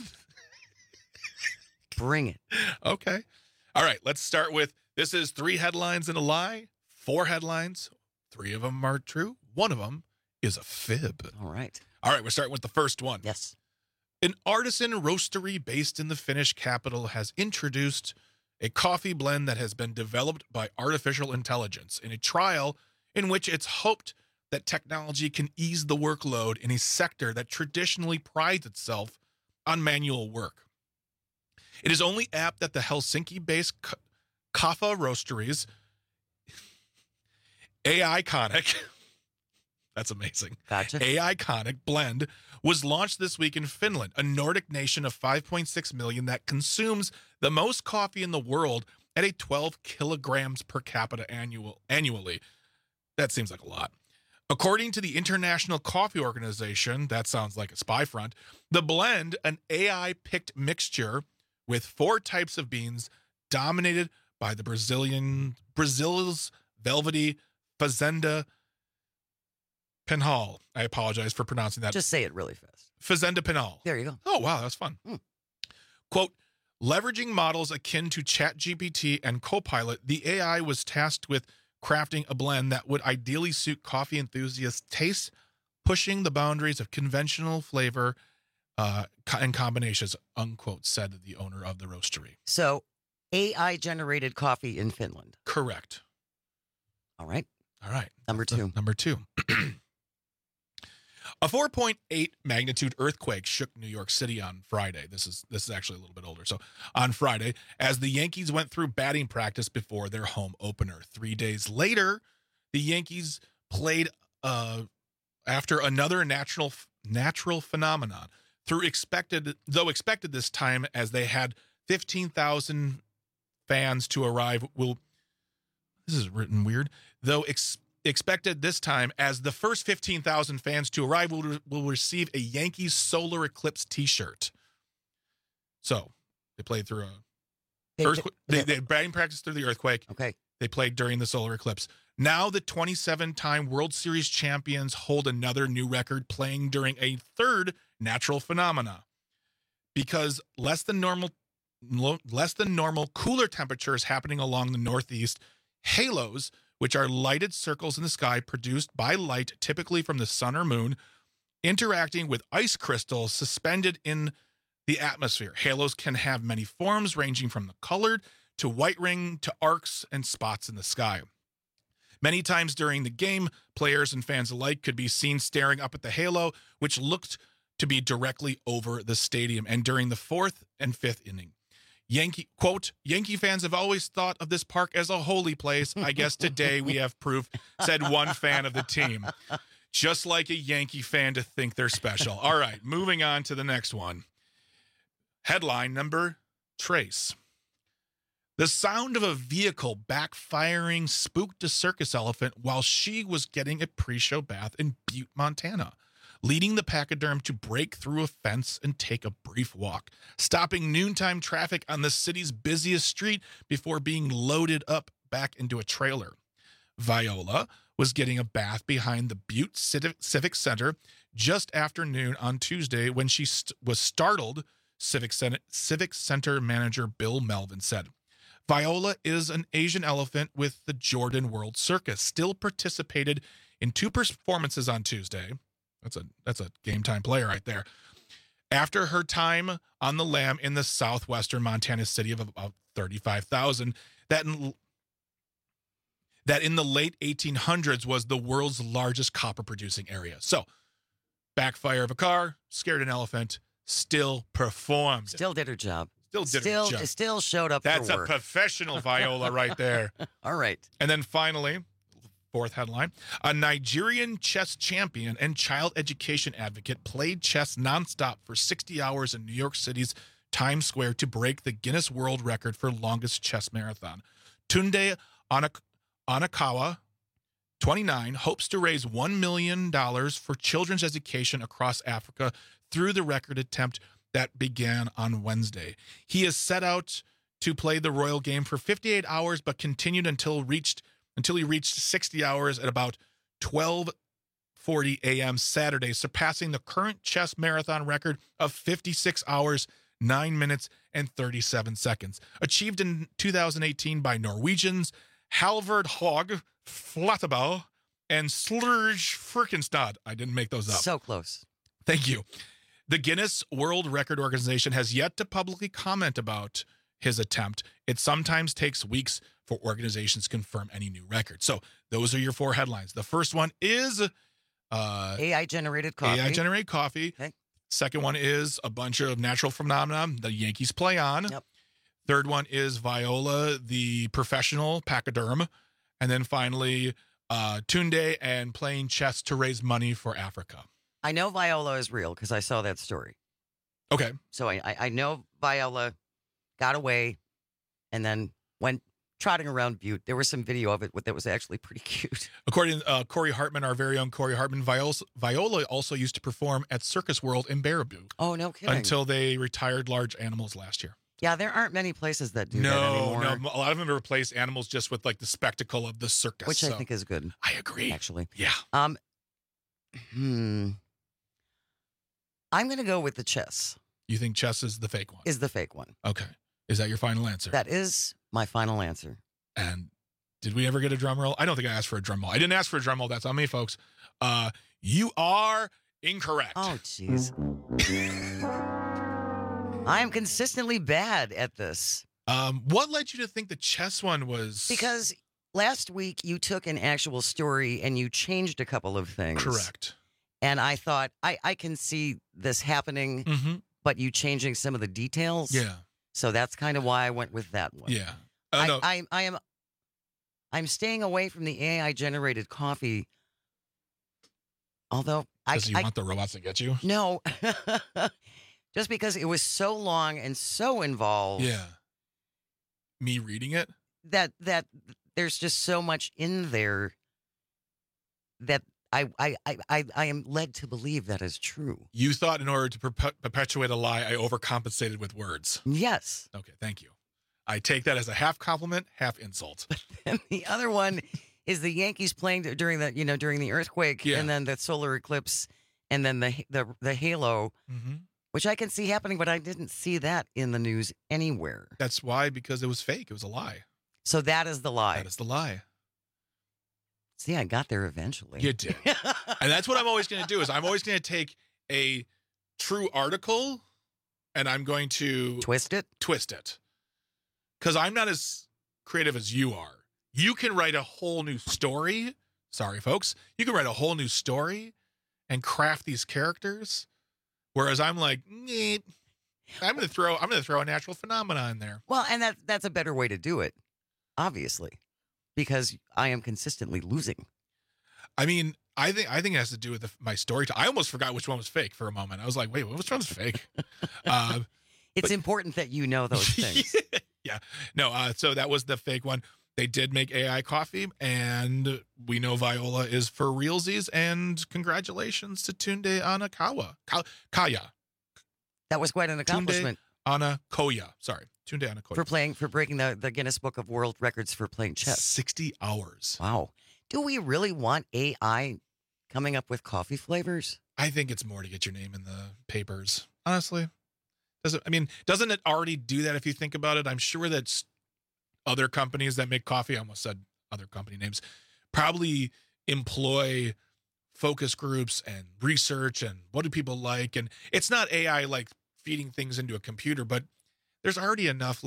Bring it. Okay. All right. Let's start with, this is 3 headlines and a lie. 4 headlines. 3 of them are true. 1 of them is a fib. All right. We're starting with the first one. Yes. An artisan roastery based in the Finnish capital has introduced a coffee blend that has been developed by artificial intelligence in a trial in which it's hoped that technology can ease the workload in a sector that traditionally prides itself on manual work. It is only apt that the Helsinki-based Kaffa Roasteries AI-conic, that's amazing. Gotcha. AI-conic blend was launched this week in Finland, a Nordic nation of 5.6 million that consumes the most coffee in the world at a 12 kilograms per capita annually. That seems like a lot. According to the International Coffee Organization, that sounds like a spy front, the blend, an AI-picked mixture with 4 types of beans dominated by the Brazil's velvety Fazenda Penhal. I apologize for pronouncing that. Just say it really fast. Fazenda Penhal. There you go. Oh, wow, that was fun. Quote, leveraging models akin to ChatGPT and Copilot, the AI was tasked with crafting a blend that would ideally suit coffee enthusiasts' tastes, pushing the boundaries of conventional flavor and combinations, unquote, said the owner of the roastery. So, AI-generated coffee in Finland. Correct. All right. Number 2. A 4.8 magnitude earthquake shook New York City on Friday. This is actually a little bit older. So on Friday, as the Yankees went through batting practice before their home opener. 3 days later, the Yankees played after another natural phenomenon. Though expected this time, as they had 15,000 fans to arrive. This is written weird. Though expected this time, as the first 15,000 fans to arrive will receive a Yankees solar eclipse T-shirt. So they played through earthquake. They batting practice through the earthquake. Okay. They played during the solar eclipse. Now the 27-time World Series champions hold another new record, playing during a third natural phenomena. Because less than normal cooler temperatures happening along the Northeast, halos, which are lighted circles in the sky produced by light typically from the sun or moon, interacting with ice crystals suspended in the atmosphere. Halos can have many forms, ranging from the colored to white ring to arcs and spots in the sky. Many times during the game, players and fans alike could be seen staring up at the halo, which looked to be directly over the stadium, and during the fourth and fifth inning. Yankee fans have always thought of this park as a holy place. I guess today we have proof, said one fan of the team. Just like a Yankee fan to think they're special. All right, moving on to the next one. Headline number, Trace. The sound of a vehicle backfiring spooked a circus elephant while she was getting a pre-show bath in Butte, Montana, leading the pachyderm to break through a fence and take a brief walk, stopping noontime traffic on the city's busiest street before being loaded up back into a trailer. Viola was getting a bath behind the Butte Civic Center just after noon on Tuesday when she was startled, Civic Center manager Bill Melvin said. Viola is an Asian elephant with the Jordan World Circus, still participated in 2 performances on Tuesday. That's a game time player right there. After her time on the lam in the southwestern Montana city of about 35,000, that in the late 1800s was the world's largest copper producing area. So, backfire of a car, scared an elephant, still performed. Still did her job. Still showed up That's for work. A professional Viola right there. All right. And then finally, fourth headline, a Nigerian chess champion and child education advocate played chess nonstop for 60 hours in New York City's Times Square to break the Guinness World Record for longest chess marathon. Tunde Anakawa, 29, hopes to raise $1 million for children's education across Africa through the record attempt that began on Wednesday. He is set out to play the royal game for 58 hours, but continued until he reached 60 hours at about 12:40 a.m. Saturday, surpassing the current chess marathon record of 56 hours, 9 minutes, and 37 seconds, achieved in 2018 by Norwegians Halvard Haug Flatterball and Slurge Firkenstad. I didn't make those up. So close. Thank you. The Guinness World Record Organization has yet to publicly comment about his attempt. It sometimes takes weeks for organizations to confirm any new record. So those are your 4 headlines. The first one is AI-generated coffee. AI-generated coffee. Okay. Second one is a bunch of natural phenomena the Yankees play on. Yep. Third one is Viola, the professional pachyderm. And then finally, Tunde and playing chess to raise money for Africa. I know Viola is real because I saw that story. Okay. So I know Viola got away and then went trotting around Butte. There was some video of it that was actually pretty cute. According to Corey Hartman, our very own Corey Hartman, Viola also used to perform at Circus World in Baraboo. Oh, no kidding. Until they retired large animals last year. Yeah, there aren't many places that do that anymore. No, a lot of them replace animals just with like the spectacle of the circus. Which I think is good. I agree. Actually. Yeah. I'm going to go with the chess. You think chess is the fake one? Is the fake one. Okay. Is that your final answer? That is my final answer. And did we ever get a drum roll? I don't think I asked for a drum roll. I didn't ask for a drum roll. That's on me, folks. You are incorrect. Oh, jeez. I am consistently bad at this. What led you to think the chess one was? Because last week you took an actual story and you changed a couple of things. Correct. And I thought, I can see this happening, but you changing some of the details. Yeah. So that's kind of why I went with that one. Yeah. I I'm staying away from the AI-generated coffee. Although Because you want the robots to get you? No. Just because it was so long and so involved. Yeah. Me reading it? That there's just so much in there that I am led to believe that is true. You thought in order to perpetuate a lie, I overcompensated with words. Yes. Okay, thank you. I take that as a half compliment, half insult. And the other one is the Yankees playing during the earthquake, and then the solar eclipse, and then the halo, which I can see happening, but I didn't see that in the news anywhere. That's why, because it was fake. It was a lie. So that is the lie. That is the lie. See, I got there eventually. You did. And that's what I'm always going to do, is I'm always going to take a true article and I'm going to twist it. Because I'm not as creative as you are. You can write a whole new story. Sorry, folks. You can write a whole new story and craft these characters. Whereas I'm like, I'm going to throw a natural phenomenon in there. Well, and that's a better way to do it, obviously, because I am consistently losing. I mean, I think it has to do with my story. I almost forgot which one was fake for a moment. I was like, wait, which one's fake? It's important that you know those things. Yeah. No, so that was the fake one. They did make AI coffee, and we know Viola is for realsies, and congratulations to Tunde Kaya. That was quite an accomplishment. Tunde Anakoya. For breaking the Guinness Book of World Records for playing chess. 60 hours. Wow. Do we really want AI coming up with coffee flavors? I think it's more to get your name in the papers, honestly. Doesn't it already do that if you think about it? I'm sure that other companies that make coffee, I almost said other company names, probably employ focus groups and research and what do people like. And it's not AI like feeding things into a computer, but there's already enough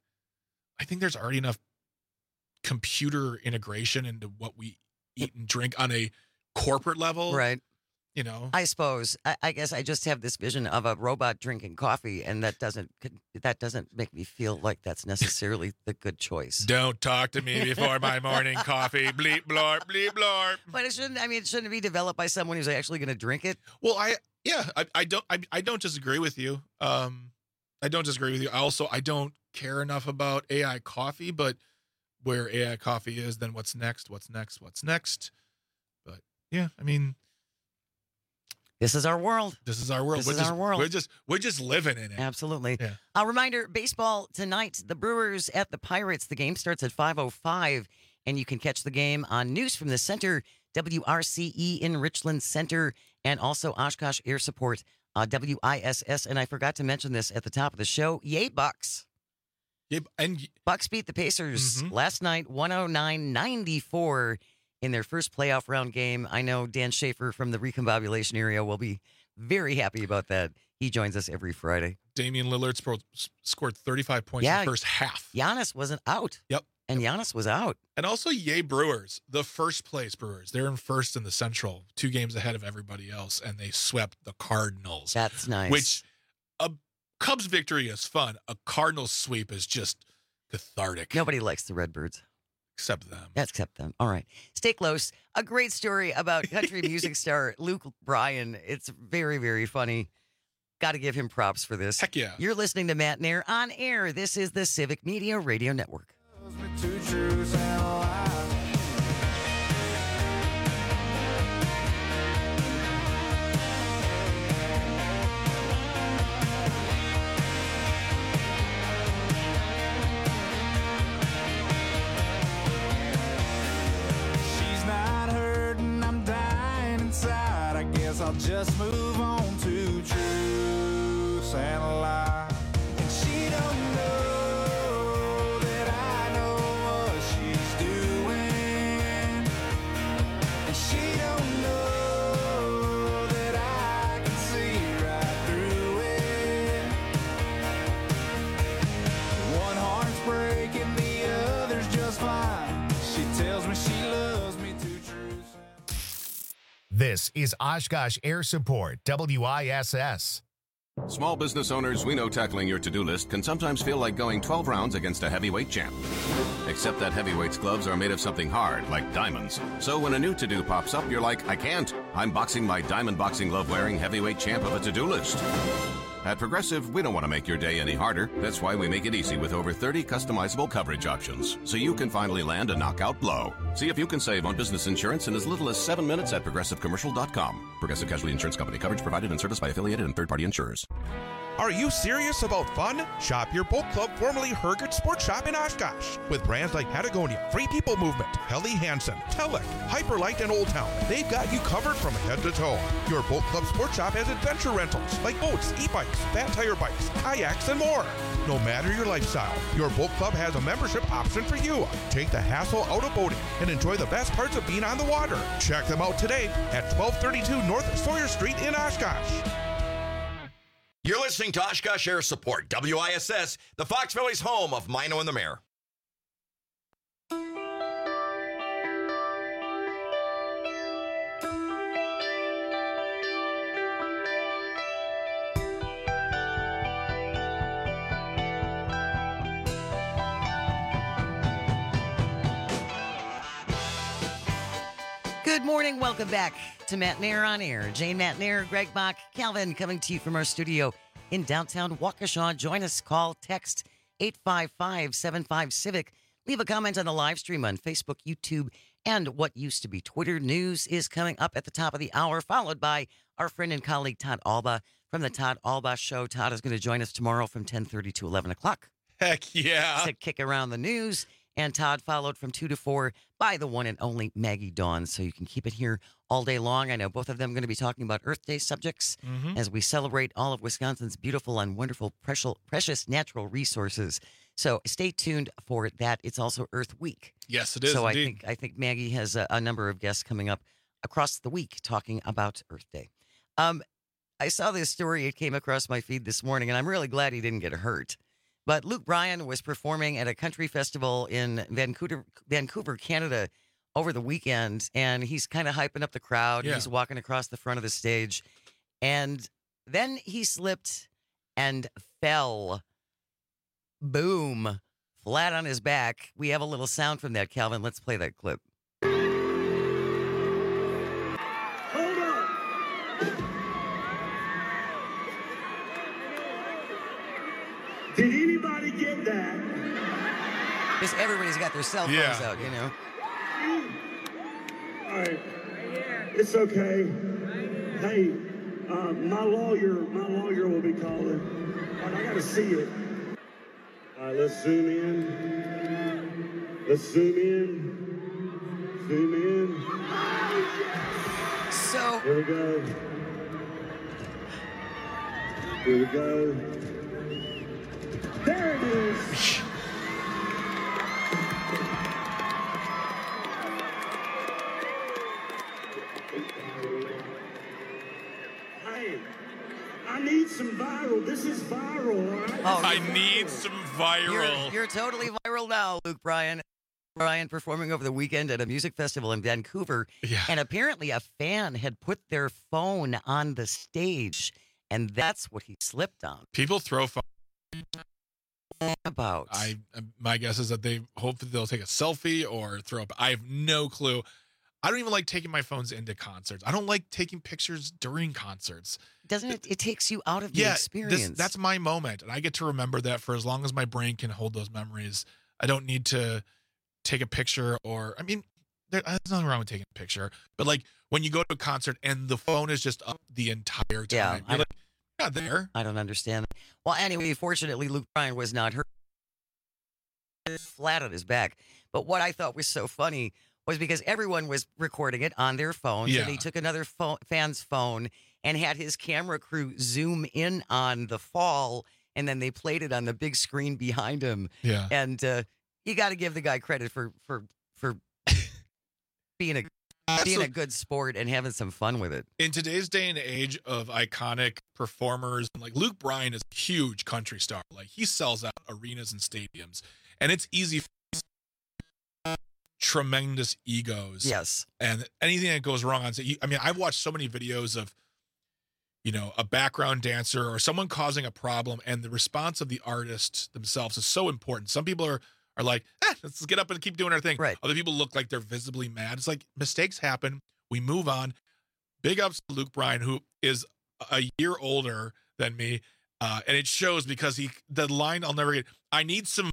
computer integration into what we eat and drink on a corporate level. Right. You know, I suppose. I guess I just have this vision of a robot drinking coffee, and that doesn't make me feel like that's necessarily the good choice. Don't talk to me before my morning coffee. Bleep blorp, bleep blorp. But it shouldn't be developed by someone who's actually going to drink it. Well, I don't disagree with you. I don't disagree with you. I don't care enough about AI coffee, but where AI coffee is, then what's next? But yeah, I mean. This is our world. We're just living in it. Absolutely. Yeah. A reminder, baseball tonight, the Brewers at the Pirates. The game starts at 5:05, and you can catch the game on News from the Center, WRCE in Richland Center, and also Oshkosh Air Support, WISS. And I forgot to mention this at the top of the show. Yay, Bucks. And Bucks beat the Pacers last night, 109-94. In their first playoff round game. I know Dan Schaefer from the Recombobulation area will be very happy about that. He joins us every Friday. Damian Lillard scored 35 points in the first half. Giannis wasn't out. Yep. And Giannis was out. And also, yay, Brewers. The first place Brewers. They're in first in the Central, 2 games ahead of everybody else, and they swept the Cardinals. That's nice. Which, a Cubs victory is fun. A Cardinals sweep is just cathartic. Nobody likes the Redbirds. Except them. Except them. All right. Stay close. A great story about country music star Luke Bryan. It's very, very funny. Got to give him props for this. Heck yeah. You're listening to Matt Nair on air. This is the Civic Media Radio Network. I'll just move on to truth and a lie. And she don't know that I know what she's doing. And she don't know that I can see right through it. One heart's breaking, the other's just fine. She tells me she loves me to truth. This is Oshkosh Air Support, WISS. Small business owners, we know tackling your to-do list can sometimes feel like going 12 rounds against a heavyweight champ. Except that heavyweights gloves are made of something hard, like diamonds. So when a new to-do pops up, you're like, I can't. I'm boxing my diamond boxing glove wearing heavyweight champ of a to-do list. At Progressive, we don't want to make your day any harder. That's why we make it easy with over 30 customizable coverage options, so you can finally land a knockout blow. See if you can save on business insurance in as little as 7 minutes at ProgressiveCommercial.com. Progressive Casualty Insurance Company. Coverage provided and serviced by affiliated and third-party insurers. Are you serious about fun? Shop your boat club, formerly Herget Sports Shop in Oshkosh. With brands like Patagonia, Free People Movement, Helly Hansen, Telek, Hyperlight, and Old Town, they've got you covered from head to toe. Your boat club sports shop has adventure rentals like boats, e-bikes, fat tire bikes, kayaks, and more. No matter your lifestyle, your boat club has a membership option for you. Take the hassle out of boating and enjoy the best parts of being on the water. Check them out today at 1232 North Sawyer Street in Oshkosh. You're listening to Oshkosh Air Support, WISS, the Fox Valley's home of Mino and the Mayor. Good morning. Welcome back to Matt Nair on Air. Jane Matt Nair, Greg Bach, Calvin coming to you from our studio in downtown Waukesha. Join us. Call, text 855-75-CIVIC. Leave a comment on the live stream on Facebook, YouTube, and what used to be Twitter. News is coming up at the top of the hour, followed by our friend and colleague Todd Alba from the Todd Alba Show. Todd is going to join us tomorrow from 10:30 to 11 o'clock. Heck yeah. To kick around the news. And Todd followed from 2 to 4 by the one and only Maggie Dawn. So you can keep it here all day long. I know both of them are going to be talking about Earth Day subjects as we celebrate all of Wisconsin's beautiful and wonderful, precious natural resources. So stay tuned for that. It's also Earth Week. Yes, it is. So indeed. I think Maggie has a number of guests coming up across the week talking about Earth Day. I saw this story. It came across my feed this morning, and I'm really glad he didn't get hurt. But Luke Bryan was performing at a country festival in Vancouver, Canada over the weekend, and he's kind of hyping up the crowd. Yeah. He's walking across the front of the stage, and then he slipped and fell. Boom. Flat on his back. We have a little sound from that, Calvin. Let's play that clip. Did anybody get that? Because everybody's got their cell phones out, you know. All right. It's okay. Hey, my lawyer will be calling. All right, I gotta see it. All right, let's zoom in. Let's zoom in. Zoom in. So. Here we go. Here we go. There it is. Hey, I need some viral. This is viral, all right? Oh, I need some viral. You're totally viral now, Luke Bryan. Bryan performing over the weekend at a music festival in Vancouver. Yeah. And apparently a fan had put their phone on the stage, and that's what he slipped on. People throw phones. About my guess is that they hope that they'll take a selfie or throw up. I have no clue. I don't even like taking my phones into concerts. I don't like taking pictures during concerts. Doesn't it? It takes you out of the experience. That's my moment, and I get to remember that for as long as my brain can hold those memories. I don't need to take a picture, or I mean, there's nothing wrong with taking a picture, but like when you go to a concert and the phone is just up the entire time, you're like, not there. I don't understand. Well, anyway, fortunately, Luke Bryan was not hurt. Flat on his back. But what I thought was so funny was because everyone was recording it on their phones, and he took another fan's phone and had his camera crew zoom in on the fall, and then they played it on the big screen behind him. Yeah. And you got to give the guy credit for being a good sport and having some fun with it. In today's day and age of iconic performers, like Luke Bryan is a huge country star. Like he sells out arenas and stadiums, and it's easy for tremendous egos. Yes. And anything that goes wrong on stage. I mean, I've watched so many videos of, you know, a background dancer or someone causing a problem, and the response of the artist themselves is so important. Some people are are like, let's get up and keep doing our thing. Right. Other people look like they're visibly mad. It's like mistakes happen. We move on. Big ups to Luke Bryan, who is a year older than me. And it shows because the line I'll never get, I need some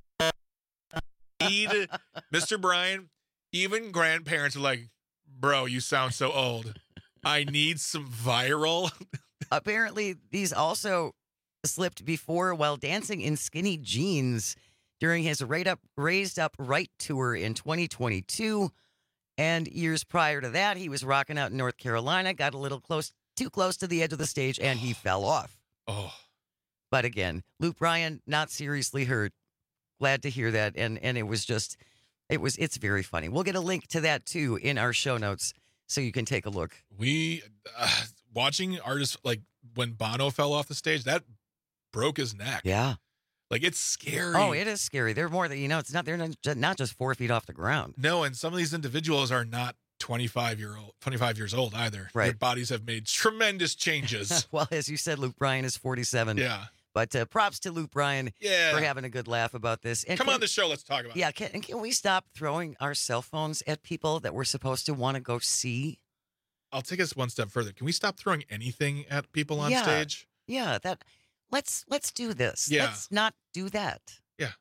Mr. Bryan, even grandparents are like, bro, you sound so old. I need some viral. Apparently, these also slipped before while dancing in skinny jeans during his Raised Up Right tour in 2022. And years prior to that, he was rocking out in North Carolina, got a little too close to the edge of the stage, and he fell off. Oh. But again, Luke Bryan, not seriously hurt. Glad to hear that. And it was just, it's very funny. We'll get a link to that too in our show notes so you can take a look. We, watching artists, like when Bono fell off the stage, that broke his neck. Yeah. Like, it's scary. Oh, it is scary. They're more than, they're not just 4 feet off the ground. No, and some of these individuals are not 25 years old either. Right. Their bodies have made tremendous changes. Well, as you said, Luke Bryan is 47. Yeah. But props to Luke Bryan for having a good laugh about this. And Come on the show, let's talk about it. Can we stop throwing our cell phones at people that we're supposed to want to go see? I'll take us one step further. Can we stop throwing anything at people on stage? Yeah, let's do this. Yeah. Let's not do that. Yeah.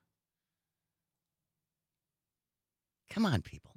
Come on, people.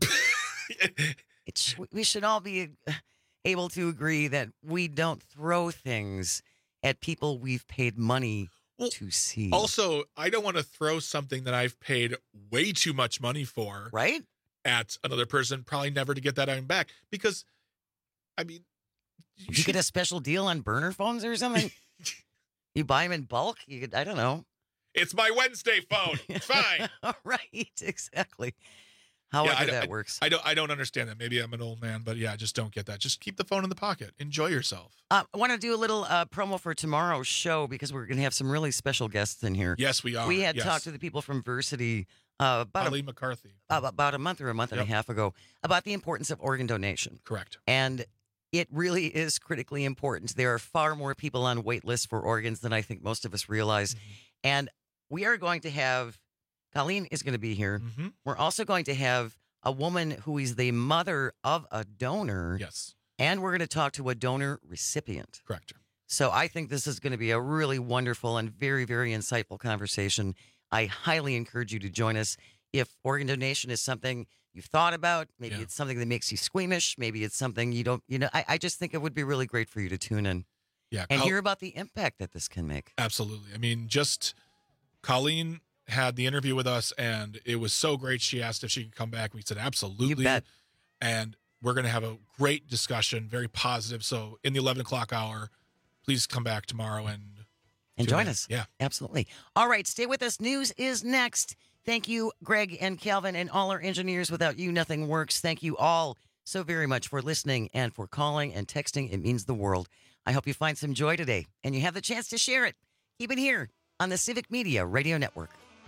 We should all be able to agree that we don't throw things at people we've paid money to see. Also, I don't want to throw something that I've paid way too much money for, right, at another person, probably never to get that item back. Because, I mean, you get a special deal on burner phones or something. You buy them in bulk. I don't know. It's my Wednesday phone. Fine. Right. Exactly. However that works. I don't understand that. Maybe I'm an old man, but I just don't get that. Just keep the phone in the pocket. Enjoy yourself. I want to do a little promo for tomorrow's show because we're going to have some really special guests in here. Yes, we are. We had talked to the people from Versity Ali McCarthy about a month or a month and a half ago about the importance of organ donation. Correct. And it really is critically important. There are far more people on wait lists for organs than I think most of us realize. Mm-hmm. And we are going to have, Colleen is going to be here. Mm-hmm. We're also going to have a woman who is the mother of a donor. Yes. And we're going to talk to a donor recipient. Correct. So I think this is going to be a really wonderful and very, very insightful conversation. I highly encourage you to join us. If organ donation is something you've thought about, maybe it's something that makes you squeamish, maybe it's something you don't, I just think it would be really great for you to tune in and hear about the impact that this can make. Absolutely. I mean, Colleen had the interview with us and it was so great. She asked if she could come back. We said, absolutely. You bet. And we're going to have a great discussion, very positive. So in the 11 o'clock hour, please come back tomorrow and join us. Yeah, absolutely. All right. Stay with us. News is next. Thank you, Greg and Calvin and all our engineers. Without you, nothing works. Thank you all so very much for listening and for calling and texting. It means the world. I hope you find some joy today and you have the chance to share it. Keep it here on the Civic Media Radio Network.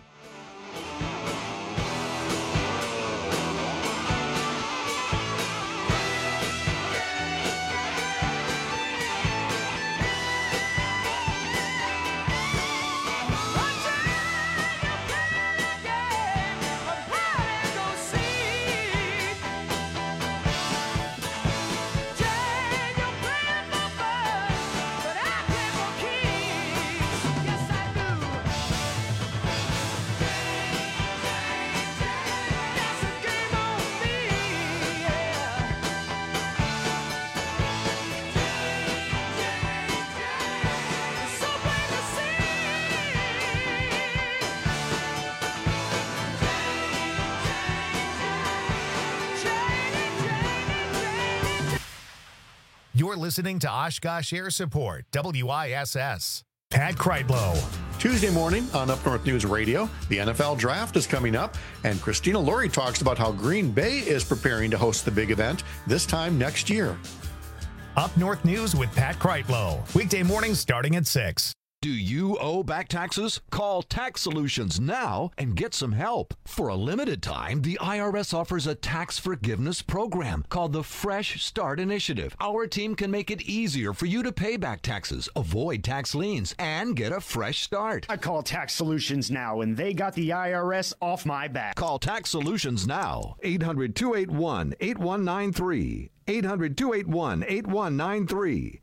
You're listening to Oshkosh Air Support, WISS. Pat Kreitlow. Tuesday morning on Up North News Radio, the NFL Draft is coming up, and Christina Laurie talks about how Green Bay is preparing to host the big event this time next year. Up North News with Pat Kreitlow. Weekday mornings starting at 6. Do you owe back taxes? Call Tax Solutions now and get some help. For a limited time, the IRS offers a tax forgiveness program called the Fresh Start Initiative. Our team can make it easier for you to pay back taxes, avoid tax liens, and get a fresh start. I call Tax Solutions now, and they got the IRS off my back. Call Tax Solutions now. 800-281-8193. 800-281-8193.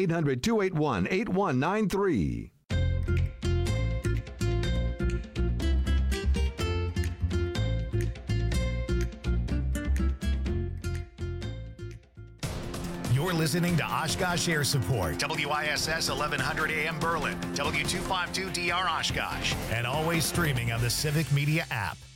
800-281-8193. You're listening to Oshkosh Air Support, WISS 1100 AM Berlin, W252DR Oshkosh, and always streaming on the Civic Media app.